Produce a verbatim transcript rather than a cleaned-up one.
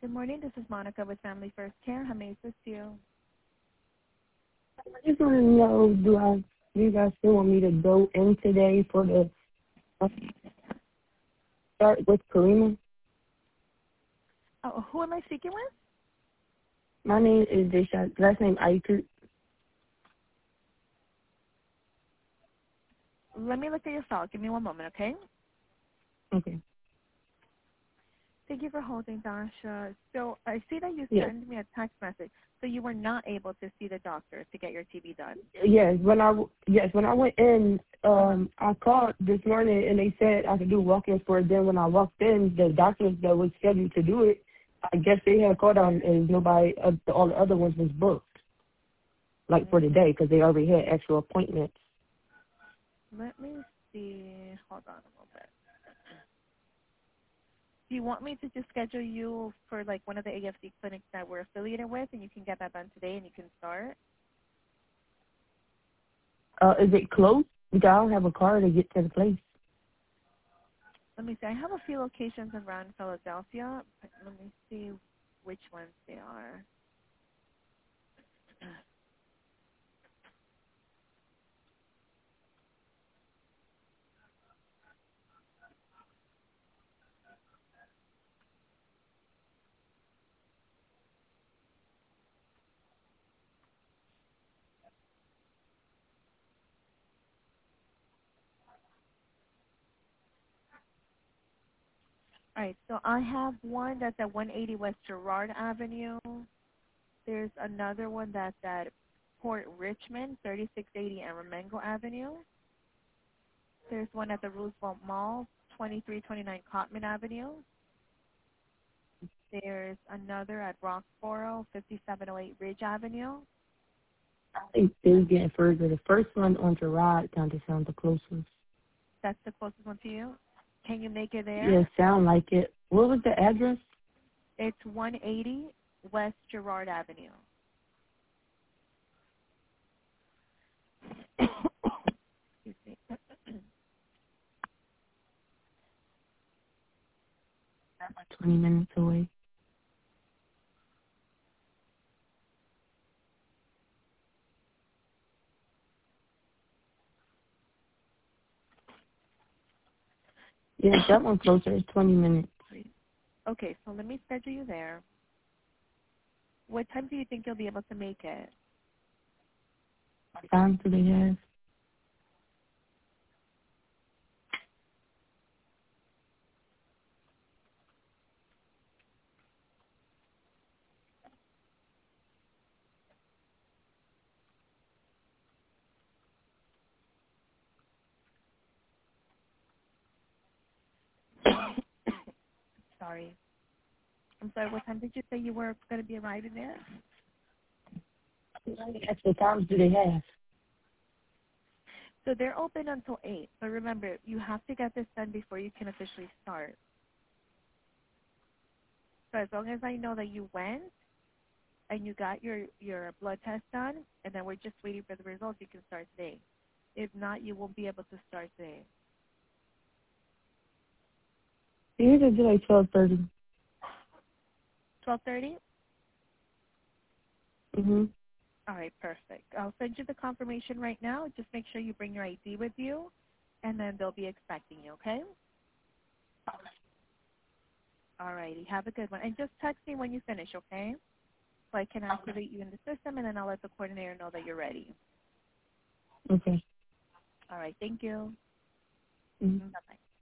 Good morning. This is Monica with Family First Care. How may I assist you? I just want to know, do I, do you guys still want me to go in today for the uh, start with Karima? Oh, who am I speaking with? My name is Desha. Last name Aikert. Let me look at your file. Give me one moment, okay? Okay. Thank you for holding, Dasha. So I see that you Yes. sent me a text message. So you were not able to see the doctor to get your T B done. Yes. When I yes when I went in, um, I called this morning and they said I could do walk-ins for it. Then when I walked in, the doctors that was scheduled to do it, I guess they had called on and nobody, uh, all the other ones was booked, like for the Mm, day, because they already had actual appointments. let me see. Hold on a moment. Do you want me to just schedule you for like one of the A F C clinics that we're affiliated with, and you can get that done today, and you can start? Uh, is it close? Because I don't have a car to get to the place. Let me see. I have a few locations around Philadelphia. But let me see which ones they are. All right, so I have one that's at one eighty West Girard Avenue. There's another one that's at Port Richmond, thirty-six eighty Aramengo Avenue. There's one at the Roosevelt Mall, twenty-three twenty-nine Cotman Avenue. There's another at Roxborough, fifty-seven oh eight Ridge Avenue. I think they're getting further. The first one on Gerard kind of sounds the closest. That's the closest one to you. Can you make it there? Yeah, sound like it. What was the address? It's one eighty West Girard Avenue. Excuse me. About twenty minutes away. Yeah, that one closer is twenty minutes. Okay, so let me schedule you there. What time do you think you'll be able to make it? What time do they have? Sorry. I'm sorry, what time did you say you were going to be arriving there? That's what times do they have? So they're open until eight. But remember, you have to get this done before you can officially start. So as long as I know that you went and you got your, your blood test done, and then we're just waiting for the results, you can start today. If not, you won't be able to start today. They usually do like twelve thirty. twelve thirty? Mhm. All right, perfect. I'll send you the confirmation right now. Just make sure you bring your I D with you, and then they'll be expecting you, okay? All righty. Have a good one. And just text me when you finish, okay? So I can activate you in the system, and then I'll let the coordinator know that you're ready. Okay. All right. Thank you. Mhm. Bye-bye.